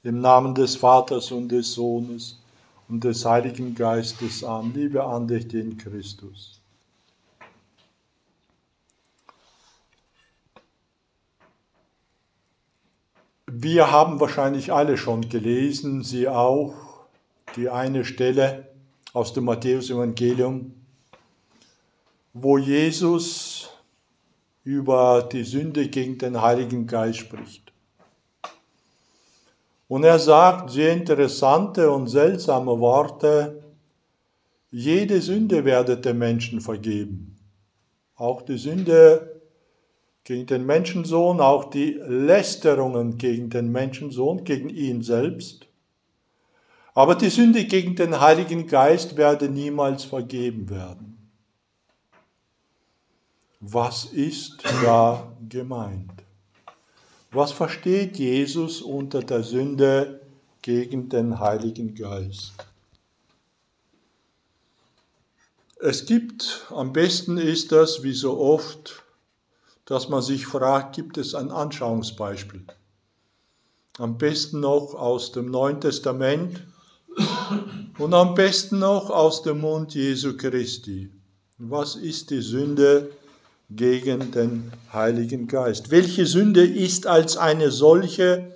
Im Namen des Vaters und des Sohnes und des Heiligen Geistes. Amen. Liebe Andächte in Christus. Wir haben wahrscheinlich alle schon gelesen, Sie auch, die eine Stelle aus dem Matthäus-Evangelium, wo Jesus über die Sünde gegen den Heiligen Geist spricht. Und er sagt sehr interessante und seltsame Worte: Jede Sünde werdet dem Menschen vergeben. Auch die Sünde gegen den Menschensohn, auch die Lästerungen gegen den Menschensohn, gegen ihn selbst. Aber die Sünde gegen den Heiligen Geist werde niemals vergeben werden. Was ist da gemeint? Was versteht Jesus unter der Sünde gegen den Heiligen Geist? Am besten ist das, wie so oft, dass man sich fragt, gibt es ein Anschauungsbeispiel? Am besten noch aus dem Neuen Testament und am besten noch aus dem Mund Jesu Christi. Was ist die Sünde gegen den Heiligen Geist? Welche Sünde ist als eine solche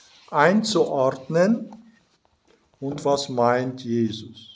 einzuordnen und was meint Jesus?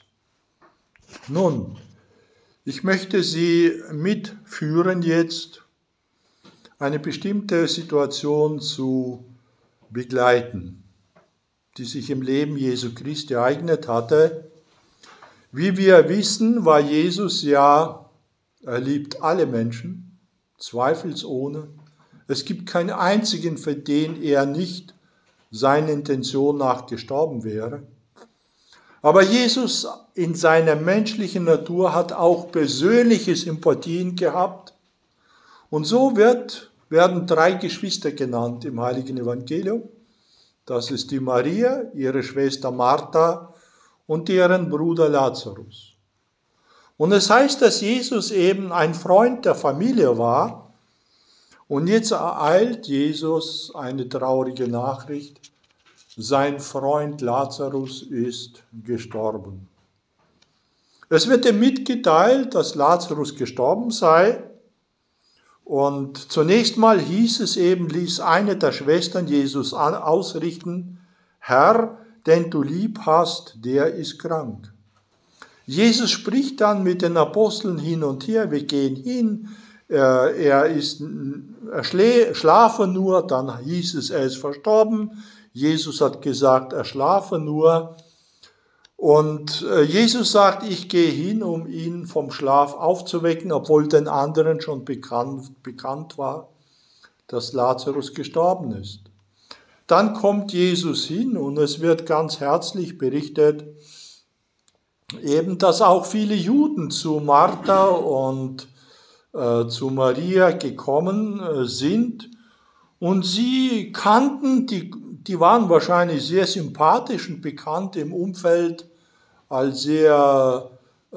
Nun, ich möchte Sie mitführen jetzt, eine bestimmte Situation zu begleiten, die sich im Leben Jesu Christi ereignet hatte. Wie wir wissen, war Jesus er liebt alle Menschen, zweifelsohne. Es gibt keinen einzigen, für den er nicht seiner Intention nach gestorben wäre. Aber Jesus in seiner menschlichen Natur hat auch persönliche Sympathien gehabt. Und so werden 3 Geschwister genannt im Heiligen Evangelium. Das ist die Maria, ihre Schwester Martha und deren Bruder Lazarus. Und es heißt, dass Jesus eben ein Freund der Familie war. Und jetzt ereilt Jesus eine traurige Nachricht. Sein Freund Lazarus ist gestorben. Es wird ihm mitgeteilt, dass Lazarus gestorben sei. Und zunächst mal ließ eine der Schwestern Jesus ausrichten: Herr, den du lieb hast, der ist krank. Jesus spricht dann mit den Aposteln hin und her: Wir gehen hin, er schlafe nur, dann hieß es, er ist verstorben. Jesus hat gesagt, er schlafe nur. Und Jesus sagt, ich gehe hin, um ihn vom Schlaf aufzuwecken, obwohl den anderen schon bekannt war, dass Lazarus gestorben ist. Dann kommt Jesus hin und es wird ganz herzlich berichtet, eben, dass auch viele Juden zu Martha und zu Maria gekommen sind und sie kannten, die waren wahrscheinlich sehr sympathisch und bekannt im Umfeld als sehr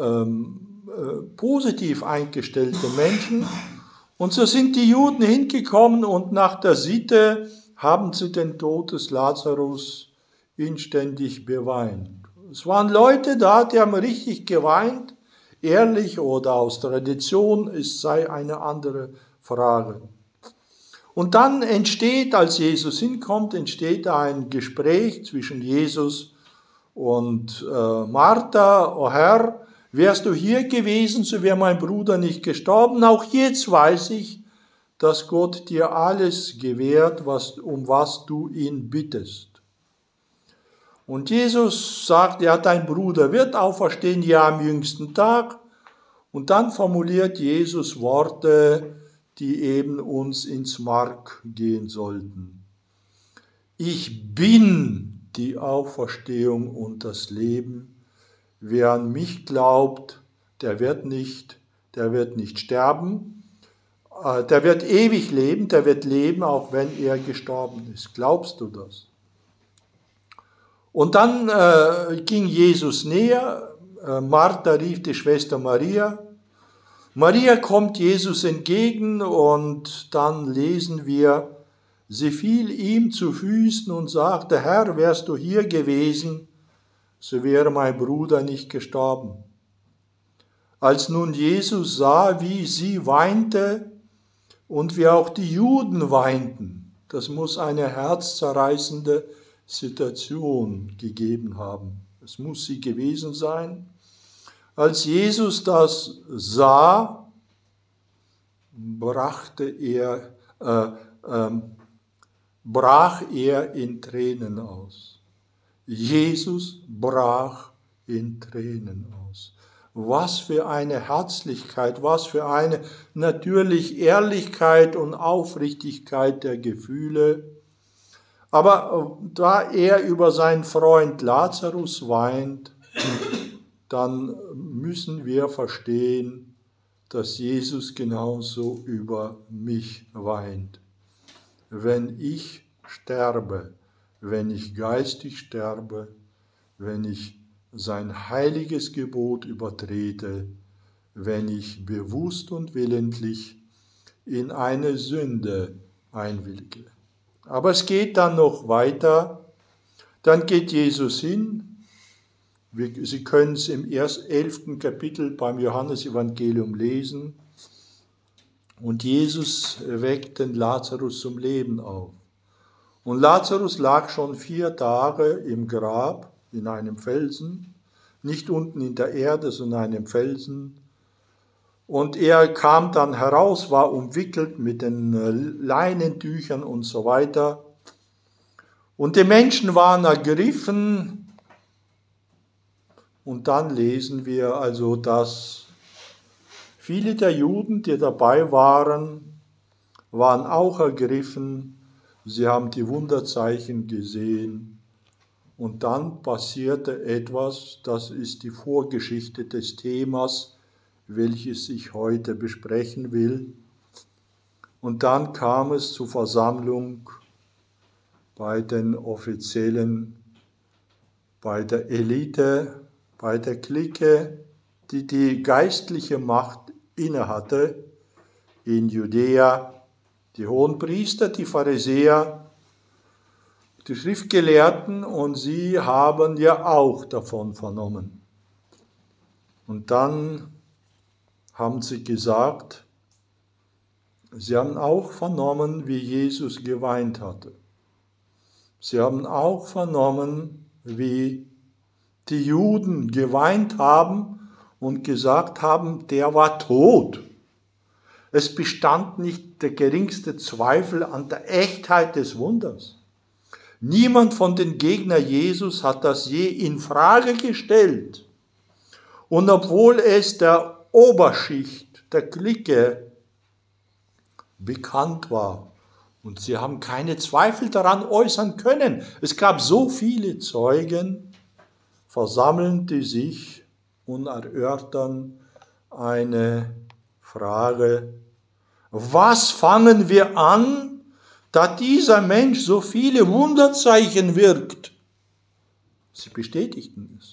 positiv eingestellte Menschen. Und so sind die Juden hingekommen und nach der Sitte haben sie den Tod des Lazarus inständig beweint. Es waren Leute da, die haben richtig geweint, ehrlich oder aus Tradition, es sei eine andere Frage. Und dann als Jesus hinkommt, entsteht ein Gespräch zwischen Jesus und Martha: O Herr, wärst du hier gewesen, so wäre mein Bruder nicht gestorben. Auch jetzt weiß ich, dass Gott dir alles gewährt, um was du ihn bittest. Und Jesus sagt, ja, dein Bruder wird auferstehen, ja, am jüngsten Tag. Und dann formuliert Jesus Worte, die eben uns ins Mark gehen sollten. Ich bin die Auferstehung und das Leben. Wer an mich glaubt, der wird nicht sterben, der wird ewig leben, der wird leben, auch wenn er gestorben ist. Glaubst du das? Und dann ging Jesus näher. Martha rief die Schwester Maria. Maria kommt Jesus entgegen und dann lesen wir, Sie fiel ihm zu Füßen und sagte, Herr, wärst du hier gewesen, so wäre mein Bruder nicht gestorben. Als nun Jesus sah, wie sie weinte und wie auch die Juden weinten, das muss eine herzzerreißende Situation gegeben haben. Es muss sie gewesen sein. Als Jesus das sah, brach er in Tränen aus. Jesus brach in Tränen aus. Was für eine Herzlichkeit, was für eine natürlich Ehrlichkeit und Aufrichtigkeit der Gefühle. Aber da er über seinen Freund Lazarus weint, dann müssen wir verstehen, dass Jesus genauso über mich weint. Wenn ich sterbe, wenn ich geistig sterbe, wenn ich sein heiliges Gebot übertrete, wenn ich bewusst und willentlich in eine Sünde einwillige. Aber es geht dann noch weiter. Dann geht Jesus hin. Sie können es im 11. Kapitel beim Johannesevangelium lesen. Und Jesus weckt den Lazarus zum Leben auf. Und Lazarus lag schon 4 Tage im Grab in einem Felsen, nicht unten in der Erde, sondern in einem Felsen. Und er kam dann heraus, war umwickelt mit den Leinentüchern und so weiter. Und die Menschen waren ergriffen. Und dann lesen wir also, dass viele der Juden, die dabei waren, waren auch ergriffen. Sie haben die Wunderzeichen gesehen. Und dann passierte etwas, das ist die Vorgeschichte des Themas, welches ich heute besprechen will. Und dann kam es zur Versammlung bei den Offiziellen, bei der Elite, bei der Clique, die die geistliche Macht innehatte in Judäa, die Hohenpriester, die Pharisäer, die Schriftgelehrten, und sie haben ja auch davon vernommen. Und dann haben sie gesagt, sie haben auch vernommen, wie Jesus geweint hatte. Sie haben auch vernommen, wie die Juden geweint haben und gesagt haben, der war tot. Es bestand nicht der geringste Zweifel an der Echtheit des Wunders. Niemand von den Gegnern Jesus hat das je in Frage gestellt. Und obwohl es der Oberschicht, der Clique bekannt war und sie haben keine Zweifel daran äußern können, es gab so viele Zeugen, versammeln die sich und erörtern eine Frage: Was fangen wir an, da dieser Mensch so viele Wunderzeichen wirkt? Sie bestätigten es.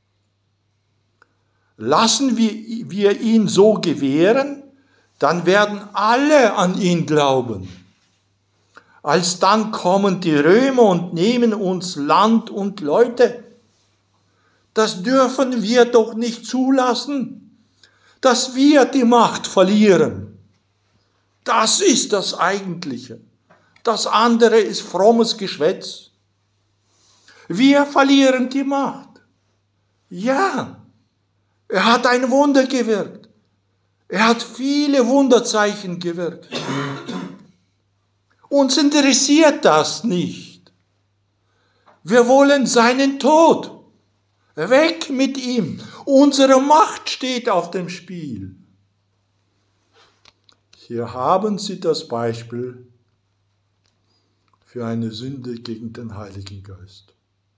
Lassen wir ihn so gewähren, dann werden alle an ihn glauben. Alsdann kommen die Römer und nehmen uns Land und Leute. Das dürfen wir doch nicht zulassen, dass wir die Macht verlieren. Das ist das Eigentliche. Das andere ist frommes Geschwätz. Wir verlieren die Macht. Ja, er hat ein Wunder gewirkt. Er hat viele Wunderzeichen gewirkt. Uns interessiert das nicht. Wir wollen seinen Tod. Weg mit ihm. Unsere Macht steht auf dem Spiel. Hier haben Sie das Beispiel für eine Sünde gegen den Heiligen Geist.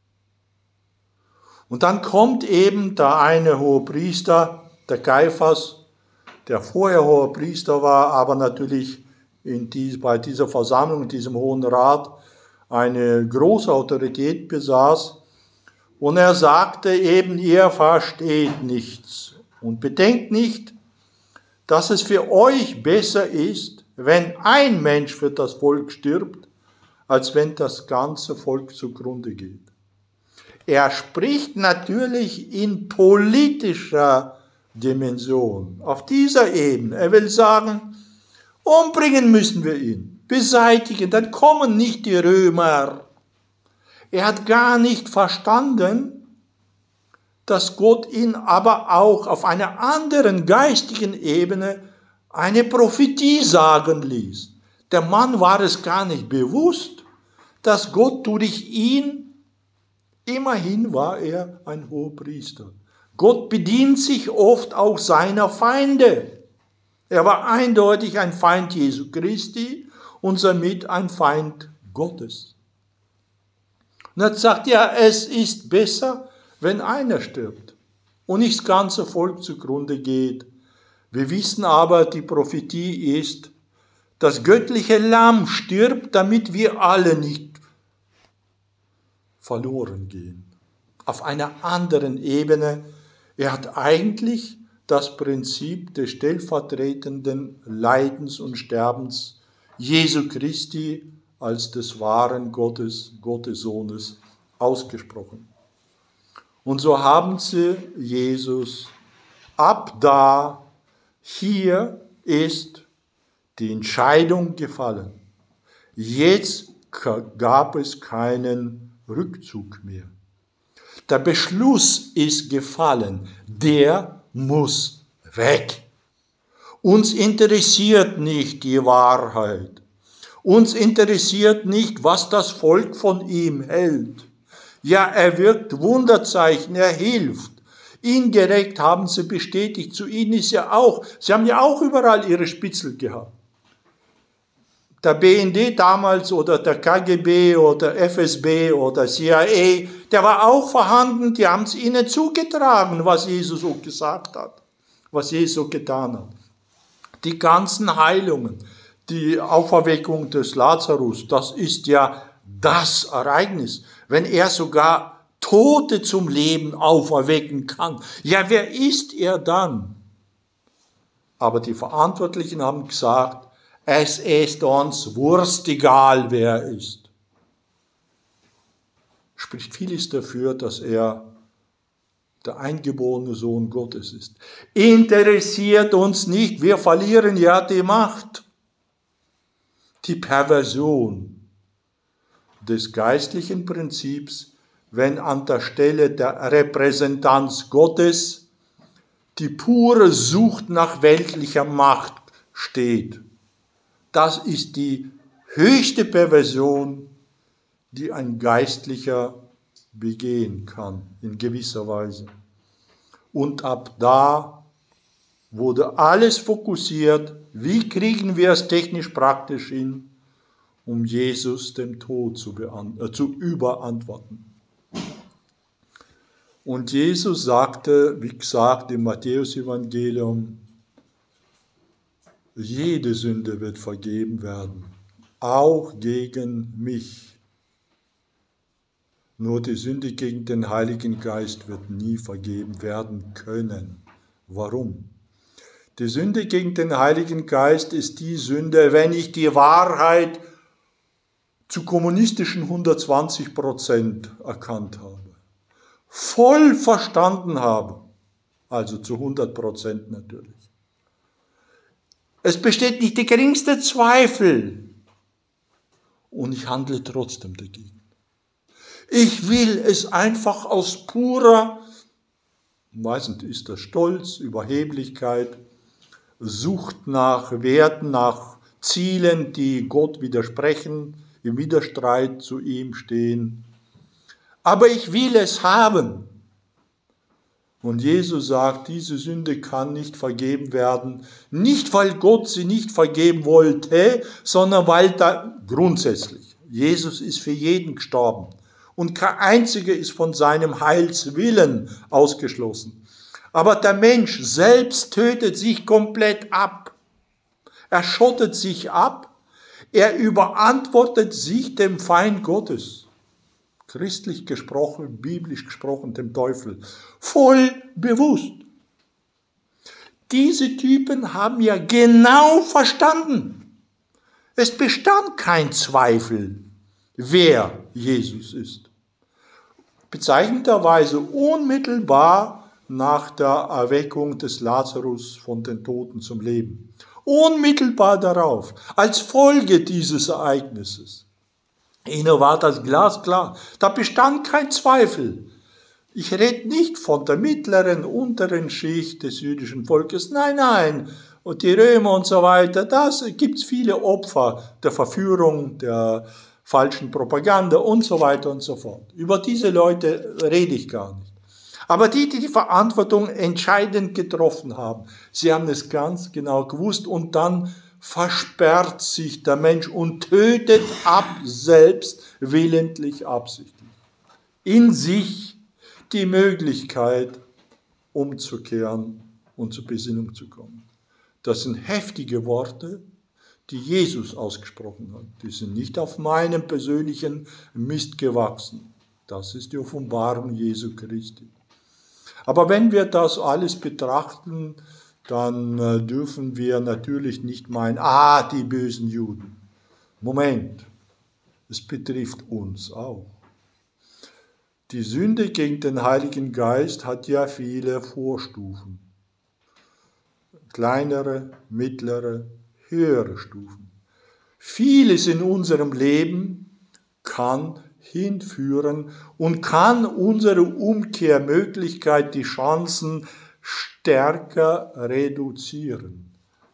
Und dann kommt eben der eine Hohepriester, der Kaiphas, der vorher Hohepriester war, aber natürlich bei dieser Versammlung, in diesem Hohen Rat, eine große Autorität besaß. Und er sagte eben, ihr versteht nichts und bedenkt nicht, dass es für euch besser ist, wenn ein Mensch für das Volk stirbt, als wenn das ganze Volk zugrunde geht. Er spricht natürlich in politischer Dimension, auf dieser Ebene. Er will sagen, umbringen müssen wir ihn, beseitigen, dann kommen nicht die Römer. Er hat gar nicht verstanden, dass Gott ihn aber auch auf einer anderen geistigen Ebene eine Prophetie sagen ließ. Der Mann war es gar nicht bewusst, dass Gott durch ihn, immerhin war er ein Hohepriester. Gott bedient sich oft auch seiner Feinde. Er war eindeutig ein Feind Jesu Christi und somit ein Feind Gottes. Und jetzt sagt er, es ist besser, wenn einer stirbt und nicht das ganze Volk zugrunde geht. Wir wissen aber, die Prophetie ist, das göttliche Lamm stirbt, damit wir alle nicht verloren gehen. Auf einer anderen Ebene. Er hat eigentlich das Prinzip des stellvertretenden Leidens und Sterbens Jesu Christi als des wahren Gottes Sohnes ausgesprochen. Und so haben sie Jesus ab da, hier ist die Entscheidung gefallen. Jetzt gab es keinen Rückzug mehr. Der Beschluss ist gefallen, der muss weg. Uns interessiert nicht die Wahrheit. Uns interessiert nicht, was das Volk von ihm hält. Ja, er wirkt Wunderzeichen, er hilft. Indirekt haben sie bestätigt, zu ihnen ist ja auch, sie haben ja auch überall ihre Spitzel gehabt. Der BND damals oder der KGB oder FSB oder CIA, der war auch vorhanden, die haben es ihnen zugetragen, was Jesus so gesagt hat, was Jesus so getan hat. Die ganzen Heilungen, die Auferweckung des Lazarus, das ist ja das Ereignis, wenn er sogar Tote zum Leben auferwecken kann. Ja, wer ist er dann? Aber die Verantwortlichen haben gesagt, es ist uns wurstegal, wer er ist. Spricht vieles dafür, dass er der eingeborene Sohn Gottes ist. Interessiert uns nicht, wir verlieren ja die Macht. Die Perversion des geistlichen Prinzips, wenn an der Stelle der Repräsentanz Gottes die pure Sucht nach weltlicher Macht steht. Das ist die höchste Perversion, die ein Geistlicher begehen kann, in gewisser Weise. Und ab da wurde alles fokussiert, wie kriegen wir es technisch praktisch hin, um Jesus dem Tod zu überantworten. Und Jesus sagte, wie gesagt im Matthäus-Evangelium, jede Sünde wird vergeben werden, auch gegen mich. Nur die Sünde gegen den Heiligen Geist wird nie vergeben werden können. Warum? Die Sünde gegen den Heiligen Geist ist die Sünde, wenn ich die Wahrheit zu kommunistischen 120% erkannt habe, voll verstanden habe, also zu 100% natürlich. Es besteht nicht der geringste Zweifel und ich handle trotzdem dagegen. Ich will es einfach aus purer, meistens ist das Stolz, Überheblichkeit, Sucht nach Werten, nach Zielen, die Gott widersprechen, im Widerstreit zu ihm stehen. Aber ich will es haben. Und Jesus sagt, diese Sünde kann nicht vergeben werden, nicht weil Gott sie nicht vergeben wollte, sondern weil da grundsätzlich, Jesus ist für jeden gestorben und kein einziger ist von seinem Heilswillen ausgeschlossen. Aber der Mensch selbst tötet sich komplett ab. Er schottet sich ab, er überantwortet sich dem Feind Gottes. Christlich gesprochen, biblisch gesprochen, dem Teufel. Voll bewusst. Diese Typen haben ja genau verstanden. Es bestand kein Zweifel. wer Jesus ist. Bezeichnenderweise unmittelbar nach der Erweckung des Lazarus von den Toten zum Leben. Unmittelbar darauf, als Folge dieses Ereignisses. Ihnen war das glasklar. Da bestand kein Zweifel. Ich rede nicht von der mittleren, unteren Schicht des jüdischen Volkes. Nein. Und die Römer und so weiter, das gibt es viele Opfer der Verführung, der falschen Propaganda und so weiter und so fort. Über diese Leute rede ich gar nicht. Aber die Verantwortung entscheidend getroffen haben, sie haben es ganz genau gewusst und dann versperrt sich der Mensch und tötet ab selbst, willentlich, absichtlich. In sich die Möglichkeit, umzukehren und zur Besinnung zu kommen. Das sind heftige Worte, die Jesus ausgesprochen hat. Die sind nicht auf meinem persönlichen Mist gewachsen. Das ist die Offenbarung Jesu Christi. Aber wenn wir das alles betrachten, dann dürfen wir natürlich nicht meinen, die bösen Juden. Moment, es betrifft uns auch. Die Sünde gegen den Heiligen Geist hat ja viele Vorstufen. Kleinere, mittlere, höhere Stufen. Vieles in unserem Leben kann hinführen und kann unsere Umkehrmöglichkeit, die Chancen stärker reduzieren.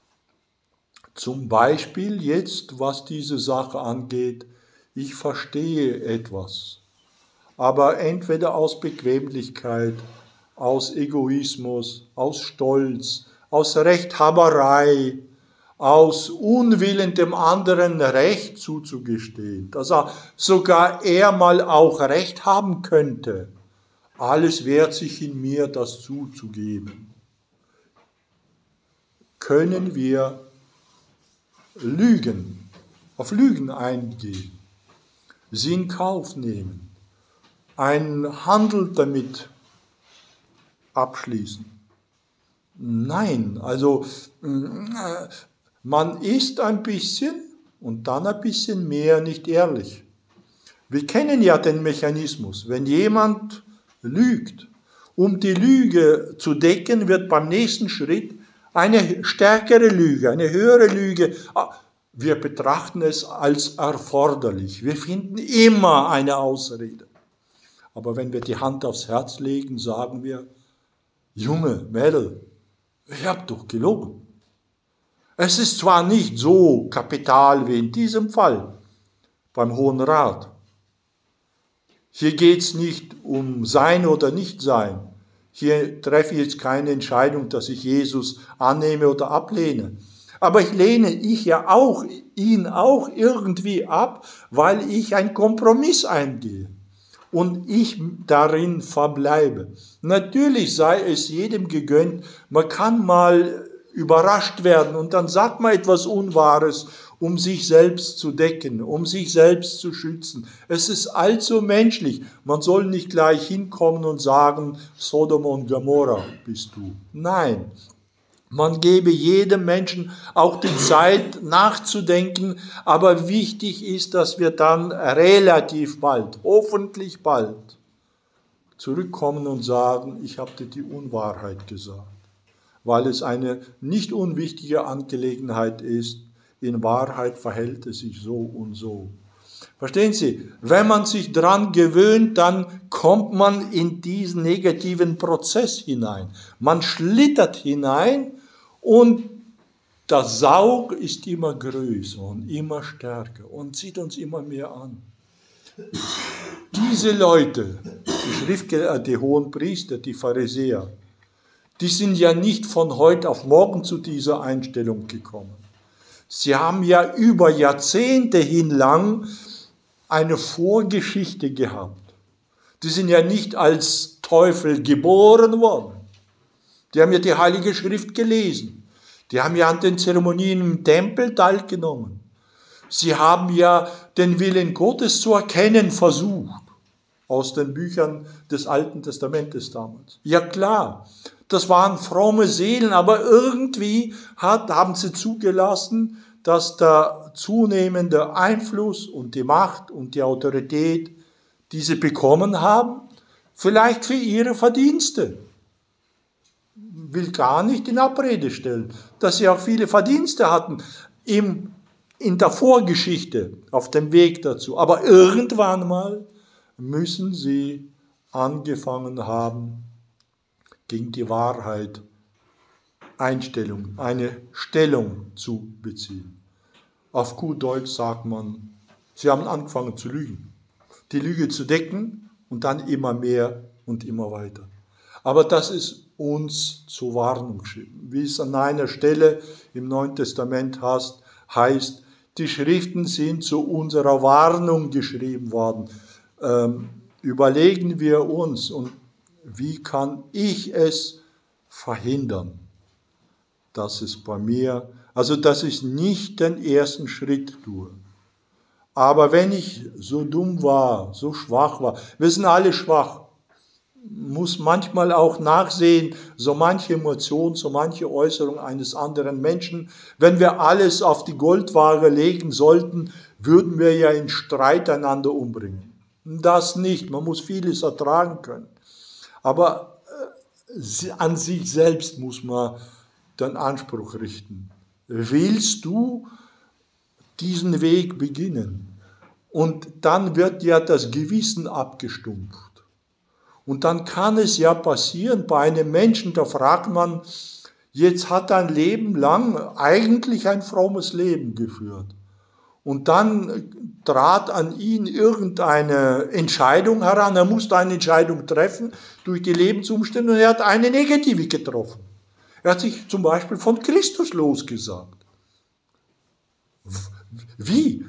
Zum Beispiel jetzt, was diese Sache angeht, ich verstehe etwas, aber entweder aus Bequemlichkeit, aus Egoismus, aus Stolz, aus Rechthaberei, aus Unwillen dem anderen Recht zuzugestehen, dass sogar er mal auch Recht haben könnte. Alles wehrt sich in mir, das zuzugeben. Können wir lügen, auf Lügen eingehen, sie in Kauf nehmen, einen Handel damit abschließen? Nein, also man ist ein bisschen und dann ein bisschen mehr nicht ehrlich. Wir kennen ja den Mechanismus. Wenn jemand lügt, um die Lüge zu decken, wird beim nächsten Schritt eine stärkere Lüge, eine höhere Lüge. Wir betrachten es als erforderlich. Wir finden immer eine Ausrede. Aber wenn wir die Hand aufs Herz legen, sagen wir, Junge, Mädel, ich habe doch gelogen. Es ist zwar nicht so kapital wie in diesem Fall beim Hohen Rat. Hier geht es nicht um Sein oder Nicht-Sein. Hier treffe ich jetzt keine Entscheidung, dass ich Jesus annehme oder ablehne. Aber ich lehne ihn auch irgendwie ab, weil ich einen Kompromiss eingehe und ich darin verbleibe. Natürlich sei es jedem gegönnt, man kann mal überrascht werden und dann sagt man etwas Unwahres, um sich selbst zu decken, um sich selbst zu schützen. Es ist allzu menschlich. Man soll nicht gleich hinkommen und sagen, Sodom und Gomorra bist du. Nein, man gebe jedem Menschen auch die Zeit nachzudenken, aber wichtig ist, dass wir dann relativ bald, hoffentlich bald, zurückkommen und sagen, ich habe dir die Unwahrheit gesagt, weil es eine nicht unwichtige Angelegenheit ist. In Wahrheit verhält es sich so und so. Verstehen Sie, wenn man sich dran gewöhnt, dann kommt man in diesen negativen Prozess hinein. Man schlittert hinein und der Saug ist immer größer und immer stärker und zieht uns immer mehr an. Diese Leute, die hohen Priester, die Pharisäer, die sind ja nicht von heute auf morgen zu dieser Einstellung gekommen. Sie haben ja über Jahrzehnte hinlang eine Vorgeschichte gehabt. Die sind ja nicht als Teufel geboren worden. Die haben ja die Heilige Schrift gelesen. Die haben ja an den Zeremonien im Tempel teilgenommen. Sie haben ja den Willen Gottes zu erkennen versucht. Aus den Büchern des Alten Testamentes damals. Ja klar, das waren fromme Seelen, aber irgendwie haben sie zugelassen, dass der zunehmende Einfluss und die Macht und die Autorität, die sie bekommen haben, vielleicht für ihre Verdienste. Will gar nicht in Abrede stellen, dass sie auch viele Verdienste hatten in der Vorgeschichte auf dem Weg dazu. Aber irgendwann mal müssen sie angefangen haben, gegen die Wahrheit eine Stellung zu beziehen. Auf gut Deutsch sagt man, sie haben angefangen zu lügen. Die Lüge zu decken und dann immer mehr und immer weiter. Aber das ist uns zur Warnung geschrieben. Wie es an einer Stelle im Neuen Testament heißt, die Schriften sind zu unserer Warnung geschrieben worden. Überlegen wir uns, und wie kann ich es verhindern, dass es bei mir, also dass ich nicht den ersten Schritt tue. Aber wenn ich so dumm war, so schwach war, wir sind alle schwach, muss manchmal auch nachsehen, so manche Emotion, so manche Äußerung eines anderen Menschen. Wenn wir alles auf die Goldwaage legen sollten, würden wir ja in Streit einander umbringen. Das nicht, man muss vieles ertragen können. Aber an sich selbst muss man den Anspruch richten. Willst du diesen Weg beginnen? Und dann wird ja das Gewissen abgestumpft. Und dann kann es ja passieren, bei einem Menschen, da fragt man, jetzt hat er ein Leben lang eigentlich ein frommes Leben geführt. Und dann trat an ihn irgendeine Entscheidung heran, er musste eine Entscheidung treffen durch die Lebensumstände und er hat eine negative getroffen. Er hat sich zum Beispiel von Christus losgesagt. Wie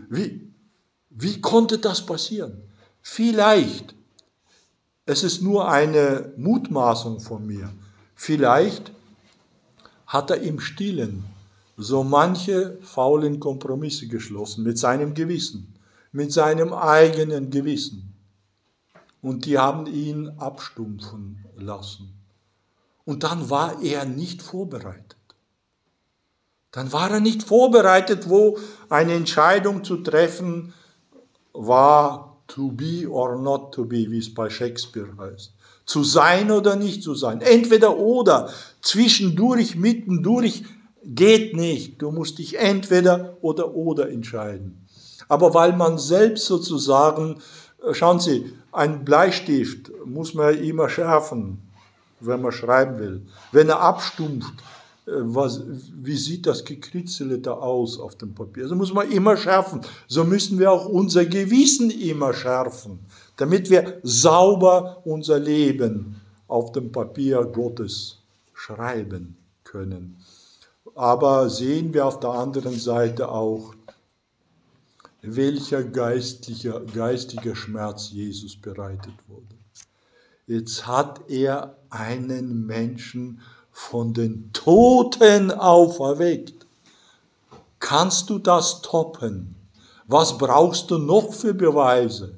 konnte das passieren? Vielleicht, es ist nur eine Mutmaßung von mir, vielleicht hat er im Stillen so manche faulen Kompromisse geschlossen mit seinem Gewissen, mit seinem eigenen Gewissen. Und die haben ihn abstumpfen lassen. Und dann war er nicht vorbereitet. Dann war er nicht vorbereitet, wo eine Entscheidung zu treffen war, to be or not to be, wie es bei Shakespeare heißt. Zu sein oder nicht zu sein. Entweder oder, zwischendurch, mittendurch, geht nicht. Du musst dich entweder oder entscheiden. Aber weil man selbst sozusagen, schauen Sie, ein Bleistift muss man immer schärfen, wenn man schreiben will. Wenn er abstumpft, wie sieht das Gekritzele da aus auf dem Papier? Also muss man immer schärfen. So müssen wir auch unser Gewissen immer schärfen, damit wir sauber unser Leben auf dem Papier Gottes schreiben können. Aber sehen wir auf der anderen Seite auch, welcher geistiger Schmerz Jesus bereitet wurde. Jetzt hat er einen Menschen von den Toten auferweckt. Kannst du das toppen? Was brauchst du noch für Beweise?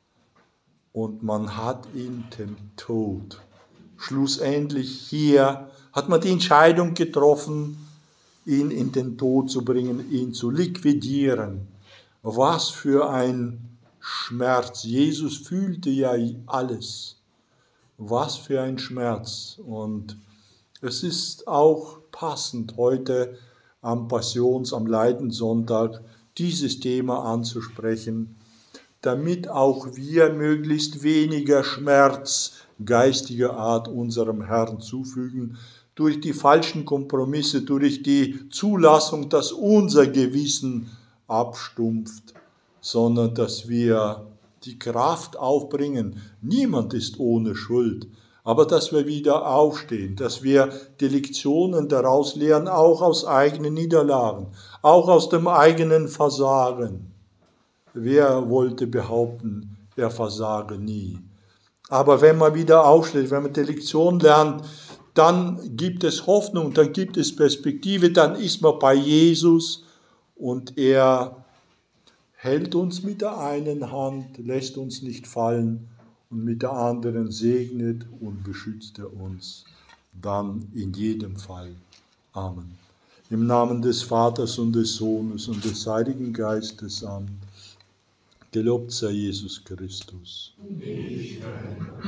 Und man hat ihn dem Tod. Schlussendlich hier hat man die Entscheidung getroffen, ihn in den Tod zu bringen, ihn zu liquidieren. Was für ein Schmerz. Jesus fühlte ja alles. Was für ein Schmerz. Und es ist auch passend, heute am am Leidenssonntag dieses Thema anzusprechen, damit auch wir möglichst weniger Schmerz geistiger Art unserem Herrn zufügen, durch die falschen Kompromisse, durch die Zulassung, dass unser Gewissen abstumpft, sondern dass wir die Kraft aufbringen. Niemand ist ohne Schuld. Aber dass wir wieder aufstehen, dass wir die Lektionen daraus lernen, auch aus eigenen Niederlagen, auch aus dem eigenen Versagen. Wer wollte behaupten, er versage nie? Aber wenn man wieder aufsteht, wenn man die Lektion lernt, dann gibt es Hoffnung, dann gibt es Perspektive, dann ist man bei Jesus und er hält uns mit der einen Hand, lässt uns nicht fallen, und mit der anderen segnet und beschützt er uns dann in jedem Fall. Amen. Im Namen des Vaters und des Sohnes und des Heiligen Geistes. Amen. Gelobt sei Jesus Christus.